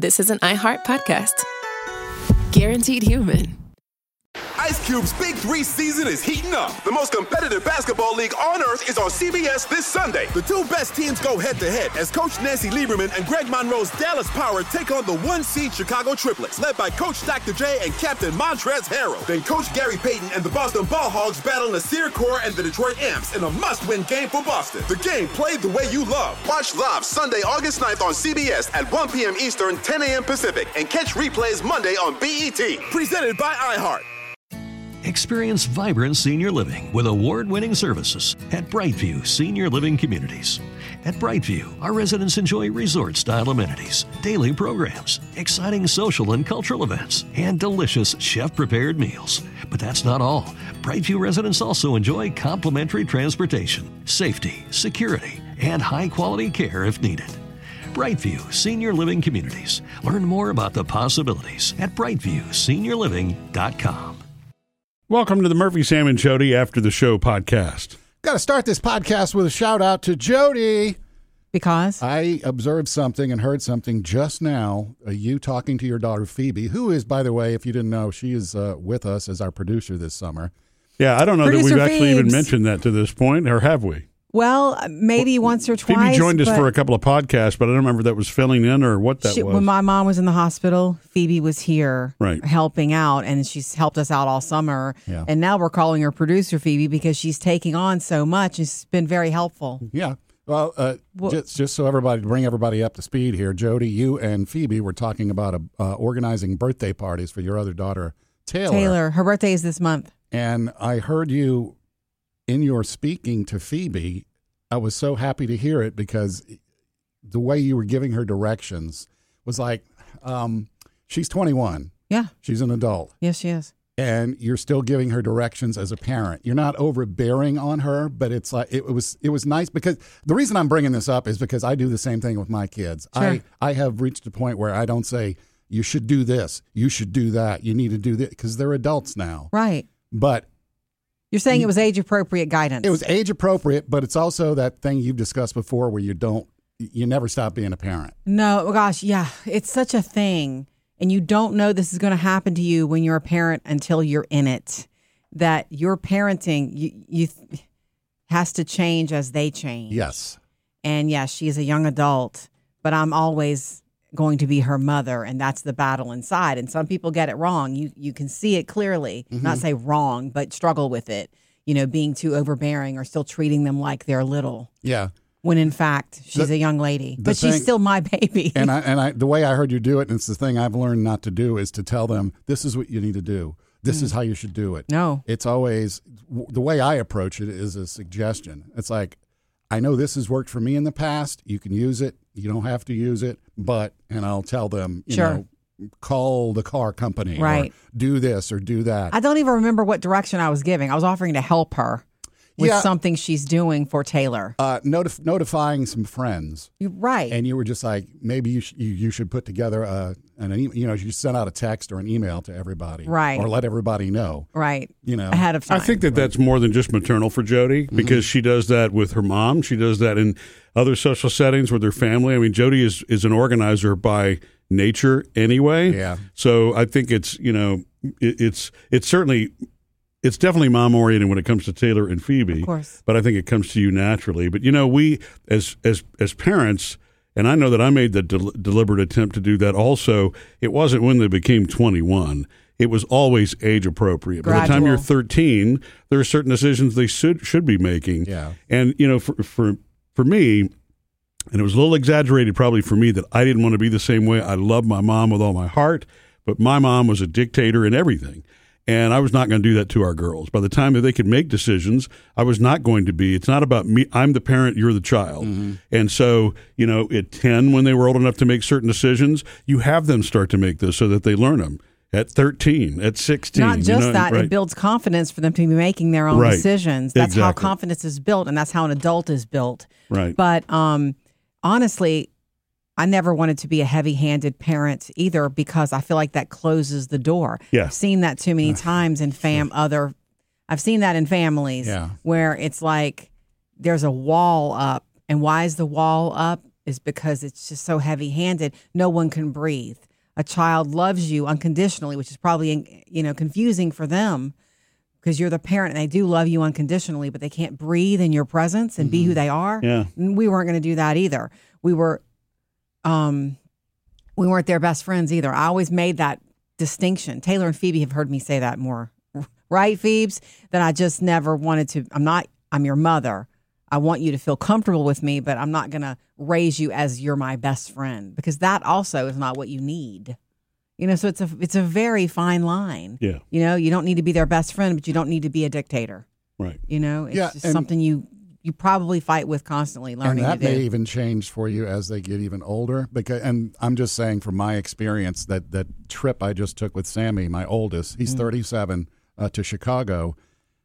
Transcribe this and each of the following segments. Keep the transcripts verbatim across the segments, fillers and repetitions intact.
this is an iHeart podcast. Guaranteed Human. Ice Cube's Big Three season is heating up. The most competitive basketball league on earth is on C B S this Sunday. The two best teams go head-to-head as Coach Nancy Lieberman and Greg Monroe's Dallas Power take on the one-seed Chicago Triplets, led by Coach Doctor J and Captain Montrezl Harrell. Then Coach Gary Payton and the Boston Ball Hogs battle Nasir Kaur and the Detroit Amps in a must-win game for Boston. The game played the way you love. Watch live Sunday, August ninth on C B S at one p.m. Eastern, ten a.m. Pacific, and catch replays Monday on B E T. Presented by iHeart. Experience vibrant senior living with award-winning services at Brightview Senior Living Communities. At Brightview, our residents enjoy resort-style amenities, daily programs, exciting social and cultural events, and delicious chef-prepared meals. But that's not all. Brightview residents also enjoy complimentary transportation, safety, security, and high-quality care if needed. Brightview Senior Living Communities. Learn more about the possibilities at brightview senior living dot com. Welcome to the Murphy, Sam, and Jody After the Show podcast. Got to start this podcast with a shout out to Jody. Because? I observed something and heard something just now, uh, you talking to your daughter Phoebe, who is, by the way, if you didn't know, she is uh, with us as our producer this summer. Yeah, I don't know Producer that we've actually Phoebes. even mentioned that to this point, or have we? Well, maybe once or twice. Phoebe joined us for a couple of podcasts, but I don't remember if that was filling in or what that she, was. When my mom was in the hospital, Phoebe was here Right. helping out, and she's helped us out all summer. Yeah. And now we're calling her producer Phoebe because she's taking on so much. It's been very helpful. Yeah. Well, uh, Well- just, just so everybody, to bring everybody up to speed here, Jody, you and Phoebe were talking about a, uh, organizing birthday parties for your other daughter, Taylor. Taylor, her birthday is this month. And I heard you, in your speaking to Phoebe, I was so happy to hear it because the way you were giving her directions was like, um, she's twenty-one. Yeah. She's an adult. Yes, she is. And you're still giving her directions as a parent. You're not overbearing on her, but it's like it was it was nice because the reason I'm bringing this up is because I do the same thing with my kids. Sure. I, I have reached a point where I don't say, you should do this, you should do that, you need to do this, because they're adults now. Right. But You're saying it was age-appropriate guidance. it was age appropriate, but it's also that thing you've discussed before where you don't, you never stop being a parent. No, gosh, yeah. It's such a thing. And you don't know this is going to happen to you when you're a parent until you're in it. That your parenting you, you has to change as they change. Yes. And yes, she's a young adult, but I'm always going to be her mother, and that's the battle inside. And some people get it wrong. You you can see it clearly. Mm-hmm. Not say wrong, but struggle with it. You know, being too overbearing or still treating them like they're little. Yeah. When in fact, she's The- a young lady. the But she's thing- still my baby. And I and I the way I heard you do it, and it's the thing I've learned not to do, is to tell them this is what you need to do. This is how you should do it. No. It's always w- the way I approach it is a suggestion. It's like, I know this has worked for me in the past. You can use it. You don't have to use it, but and I'll tell them, you Sure. know, call the car company, Right. or do this or do that. I don't even remember what direction I was giving. I was offering to help her with Yeah. something she's doing for Taylor. Uh, notif- notifying some friends. You're right. And you were just like, maybe you, sh- you, you should put together a, an, e- you know, you send out a text or an email to everybody. Right. Or let everybody know. right. You know. Ahead of time. I think that that's more than just maternal for Jody because she does that with her mom. She does that in other social settings with her family. I mean, Jody is, is an organizer by nature anyway. Yeah. So I think it's, you know, it, it's it's certainly it's definitely mom oriented when it comes to Taylor and Phoebe. Of course. But I think it comes to you naturally. But you know, we as as as parents, and I know that I made the del- deliberate attempt to do that also. It wasn't when they became twenty-one. It was always age appropriate. By the time you're Gradual. thirteen, there are certain decisions they should should be making. Yeah. And you know, for for for me, and it was a little exaggerated probably for me that I didn't want to be the same way. I love my mom with all my heart, but my mom was a dictator in everything. And I was not going to do that to our girls. By the time that they could make decisions, I was not going to be. It's not about me. I'm the parent. You're the child. Mm-hmm. And so, you know, at ten, when they were old enough to make certain decisions, you have them start to make those so that they learn them. At thirteen, at sixteen. Not just you know, that, right. it builds confidence for them to be making their own Right. decisions. That's how Exactly. confidence is built, and that's how an adult is built. Right. But um, honestly, I never wanted to be a heavy-handed parent either because I feel like that closes the door. Yeah. I've seen that too many times in fam other. I've seen that in families Yeah. where it's like there's a wall up, and why is the wall up? is because it's just so heavy-handed. No one can breathe. A child loves you unconditionally, which is probably, you know, confusing for them because you're the parent and they do love you unconditionally, but they can't breathe in your presence and mm-hmm. be who they are. Yeah. And we weren't going to do that either. We were, um, we weren't their best friends either. I always made that distinction. Taylor and Phoebe have heard me say that more, right, Phoebes? That I just never wanted to. I'm not. I'm your mother. I want you to feel comfortable with me, but I'm not going to raise you as you're my best friend because that also is not what you need. You know, so it's a it's a very fine line. Yeah. You know, you don't need to be their best friend, but you don't need to be a dictator. Right. You know, it's yeah, just something you you probably fight with constantly learning and that to do. may even change for you as they get even older. Because, and I'm just saying from my experience that that trip I just took with Sammy, my oldest, he's mm. thirty-seven, uh, to Chicago.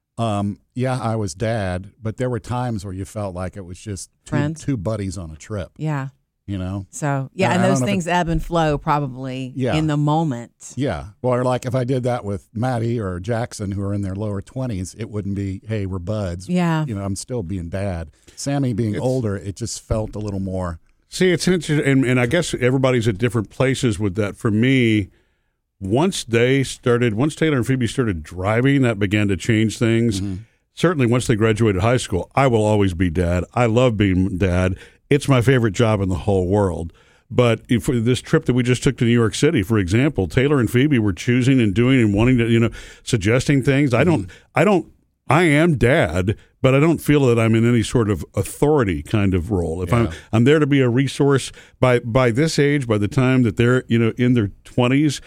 Um, yeah, I was dad, but there were times where you felt like it was just two, two buddies on a trip. Yeah. You know? So, yeah, and and those things ebb and flow probably yeah. in the moment. Yeah. Well, or like if I did that with Maddie or Jackson, who are in their lower twenties, it wouldn't be, hey, we're buds. Yeah. You know, I'm still being dad. Sammy being it's, older, it just felt a little more. See, it's interesting, and, and I guess everybody's at different places with that. For me, once they started, once Taylor and Phoebe started driving, that began to change things. Mm-hmm. Certainly once they graduated high school, I will always be dad. I love being dad. It's my favorite job in the whole world. But if this trip that we just took to New York City, for example, Taylor and Phoebe were choosing and doing and wanting to, you know, suggesting things. I don't, I don't, I am dad, but I don't feel that I'm in any sort of authority kind of role. If yeah. I'm, I'm there to be a resource by, by this age, by the time that they're, you know, in their twenties,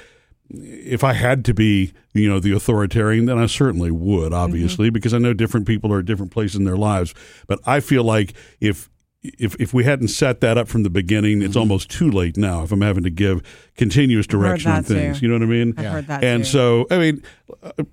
if I had to be, you know, the authoritarian, then I certainly would, obviously, mm-hmm. because I know different people are at different places in their lives. But I feel like if if if we hadn't set that up from the beginning, mm-hmm. it's almost too late now if I'm having to give continuous direction on things. Too. You know what I mean? I've yeah. heard that and too. so, I mean, uh,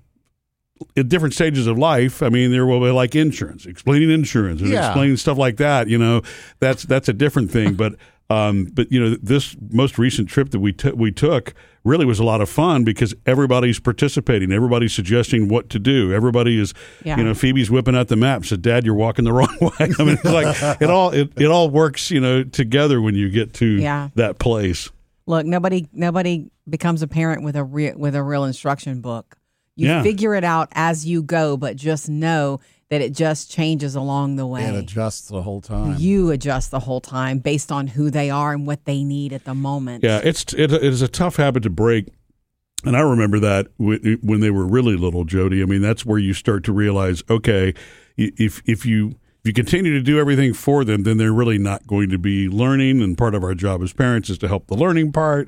at different stages of life, I mean, there will be like insurance, explaining insurance and yeah. explaining stuff like that. You know, that's that's a different thing. But um, but you know, this most recent trip that we t- we took really was a lot of fun because everybody's participating, everybody's suggesting what to do, everybody is, yeah. you know, Phoebe's whipping out the map, said, "Dad, you're walking the wrong way." I mean, it's like it all it, it all works, you know, together when you get to yeah. that place. Look, nobody nobody becomes a parent with a re- with a real instruction book. You yeah. figure it out as you go, but just know that it just changes along the way. It adjusts the whole time. You adjust the whole time based on who they are and what they need at the moment. Yeah, it's it, it is a tough habit to break. And I remember that when they were really little, Jody. I mean, that's where you start to realize, okay, if if you if you continue to do everything for them, then they're really not going to be learning. And part of our job as parents is to help the learning part.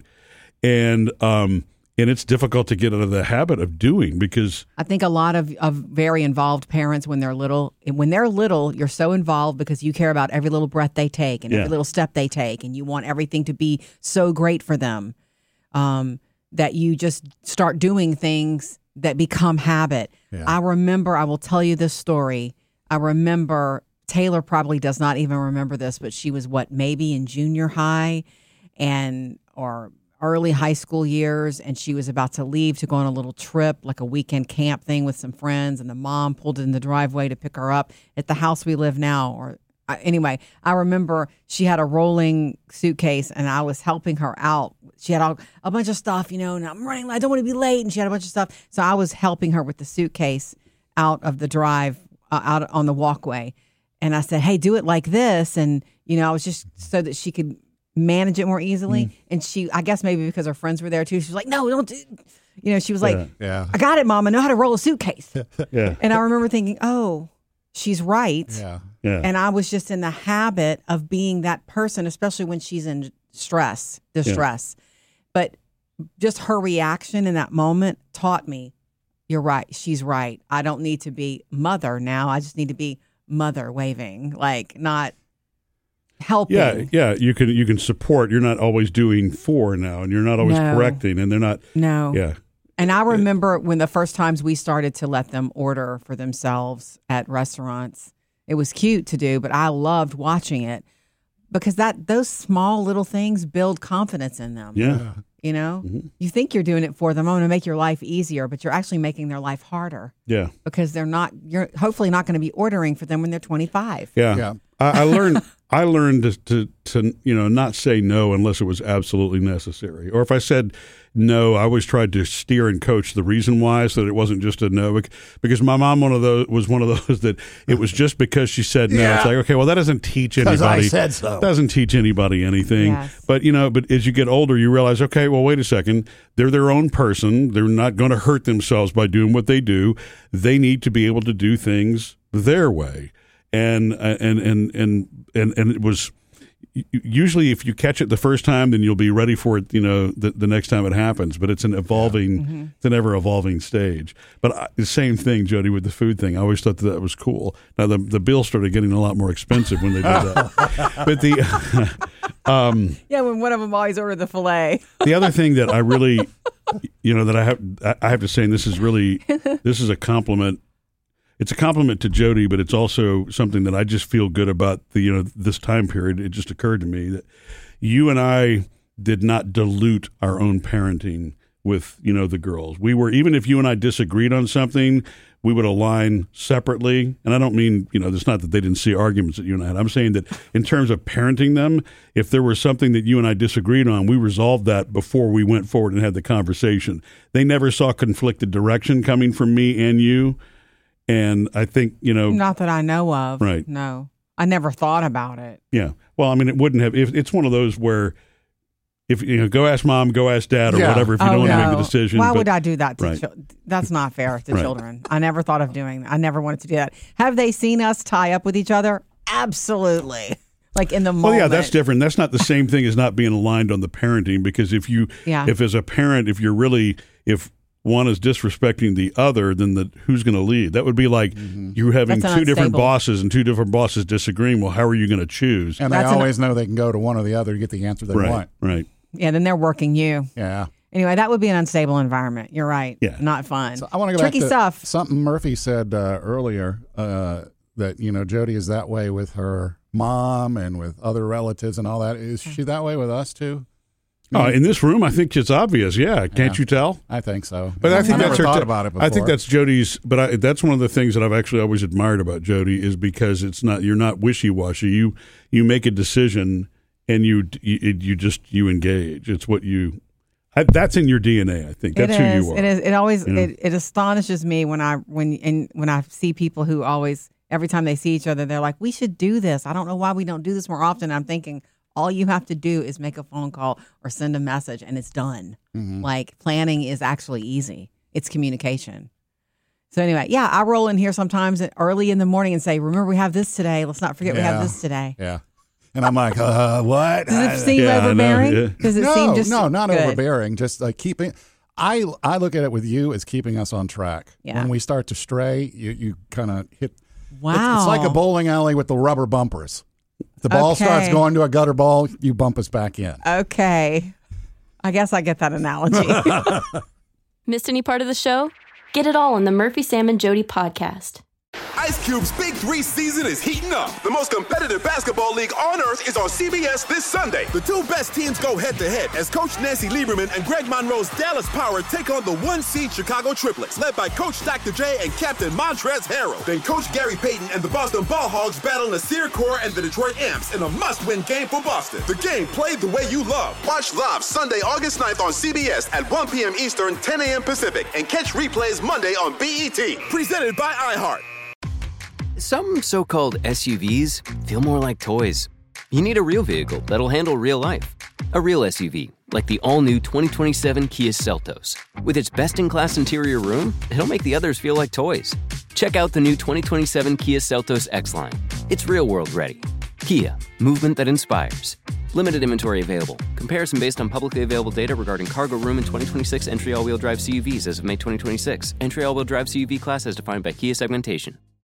And um And it's difficult to get out of the habit of doing because I think a lot of, of very involved parents when they're little, when they're little, you're so involved because you care about every little breath they take and yeah. every little step they take, and you want everything to be so great for them um, that you just start doing things that become habit. Yeah. I remember, I will tell you this story. I remember Taylor probably does not even remember this, but she was what, maybe in junior high and or early high school years, and she was about to leave to go on a little trip, like a weekend camp thing with some friends, and the mom pulled in the driveway to pick her up at the house we live now. Or uh, anyway, I remember she had a rolling suitcase, and I was helping her out. She had all, a bunch of stuff, you know, and I'm running, I don't want to be late, and she had a bunch of stuff. So I was helping her with the suitcase out of the drive, uh, out on the walkway. And I said, hey, do it like this. And, you know, I was just so that she could manage it more easily. Mm. And she, I guess maybe because her friends were there too, she was like, no, don't do, you know, she was like, yeah. yeah. I got it, Mom. I know how to roll a suitcase. yeah. And I remember thinking, oh, she's right. Yeah. Yeah. And I was just in the habit of being that person, especially when she's in stress, distress. Yeah. But just her reaction in that moment taught me, you're right. She's right. I don't need to be mother now. I just need to be mother waving, like not helping. Yeah, yeah. You can you can support. You're not always doing for now, and you're not always no. correcting, and they're not. No. Yeah. And I remember when the first times we started to let them order for themselves at restaurants. It was cute to do, but I loved watching it because that those small little things build confidence in them. Yeah. You know, mm-hmm. you think you're doing it for them. I'm going to make your life easier, but you're actually making their life harder. Yeah. Because they're not, you're hopefully not going to be ordering for them when they're twenty-five. Yeah. yeah. I, I learned, I learned to, to, to, you know, not say no unless it was absolutely necessary. Or if I said no, I always tried to steer and coach the reason why, so that it wasn't just a no. Because my mom, one of those, was one of those that it was just because she said no. Yeah. It's like, okay, well, that doesn't teach anybody. I said so. Doesn't teach anybody anything. Yes. But you know, but as you get older, you realize, okay, well, wait a second. They're their own person. They're not going to hurt themselves by doing what they do. They need to be able to do things their way. And and and and and and it was usually, if you catch it the first time, then you'll be ready for it, you know, the, the next time it happens. But it's an evolving, mm-hmm. it's an ever evolving stage. But I, the same thing, Jody, with the food thing. I always thought that, that was cool. Now the the bill started getting a lot more expensive when they did that. But the um, yeah, when one of them always ordered the filet. The other thing that I really, you know, that I have I have to say, and this is really this is a compliment. It's a compliment to Jody, but it's also something that I just feel good about the, you know, this time period. It just occurred to me that you and I did not dilute our own parenting with, you know, the girls. We were, even if you and I disagreed on something, we would align separately. And I don't mean, you know, it's not that they didn't see arguments that you and I had. I'm saying that in terms of parenting them, if there was something that you and I disagreed on, we resolved that before we went forward and had the conversation. They never saw conflicted direction coming from me and you. And I think, you know. Not that I know of. Right. No. I never thought about it. Yeah. Well, I mean, it wouldn't have. If, it's one of those where, if you know, go ask mom, go ask dad, or Yeah. whatever, if you Oh, don't want to no. make the decision. Why but- would I do that to Right. children? That's not fair to Right. children. I never thought of doing that. I never wanted to do that. Have they seen us tie up with each other? Absolutely. Like in the moment. Well, yeah, that's different. That's not the same thing as not being aligned on the parenting, because if you, Yeah. if as a parent, if you're really, if one is disrespecting the other, then the who's going to lead? That would be like Mm-hmm. you having That's two different unstable. bosses and two different bosses disagreeing. Well, how are you going to choose? And they That's an- always know they can go to one or the other to get the answer they right, want. right. Yeah, then they're working you. Yeah. Anyway, that would be an unstable environment. You're right. Yeah. Not fun. So I want to go Tricky back to stuff. something Murphy said uh, earlier, uh, that, you know, Jody is that way with her mom and with other relatives and all that. Is she that way with us too? Oh, in this room, I think it's obvious. Yeah, can't Yeah. you tell? I think so. But I think never that's her thought t- about it before. I think that's Jody's. But I, that's one of the things that I've actually always admired about Jody, is because it's not, you're not wishy washy. You you make a decision and you you, you just you engage. It's what you. I, that's in your D N A. I think that's it who is. you are. It is. It always You know? it, it astonishes me when I when and when I see people who always, every time they see each other, they're like, "We should do this." I don't know why we don't do this more often. I'm thinking, all you have to do is make a phone call or send a message, and it's done. Mm-hmm. Like, planning is actually easy. It's communication. So anyway, yeah, I roll in here sometimes early in the morning and say, "Remember, we have this today. Let's not forget we Yeah. have this today." Yeah. And I'm like, uh, what? Does it seem Yeah, I know, overbearing? yeah. Does it no, seem just no, not good? overbearing. Just like keeping. I I look at it with you as keeping us on track. Yeah. When we start to stray, you you kind of hit. Wow, It's, it's like a bowling alley with the rubber bumpers. The ball Okay. starts going to a gutter ball, you bump us back in. Okay, I guess I get that analogy. Missed any part of the show? Get it all on the Murphy, Sam, and Jody podcast. Ice Cube's Big Three season is heating up. The most competitive basketball league on earth is on C B S this Sunday. The two best teams go head-to-head as Coach Nancy Lieberman and Greg Monroe's Dallas Power take on the one-seed Chicago Triplets, led by Coach Doctor J and Captain Montrezl Harrell. Then Coach Gary Payton and the Boston Ball Hogs battle Nasir Kaur and the Detroit Amps in a must-win game for Boston. The game played the way you love. Watch live Sunday, August ninth on C B S at one p.m. Eastern, ten a.m. Pacific, and catch replays Monday on B E T. Presented by iHeart. Some so-called S U Vs feel more like toys. You need a real vehicle that'll handle real life. A real S U V, like the all-new twenty twenty-seven Kia Seltos. With its best-in-class interior room, it'll make the others feel like toys. Check out the new twenty twenty-seven Kia Seltos X-Line. It's real-world ready. Kia, movement that inspires. Limited inventory available. Comparison based on publicly available data regarding cargo room and twenty twenty-six entry all-wheel drive C U Vs as of May twenty twenty-six. Entry all-wheel drive C U V class as defined by Kia segmentation.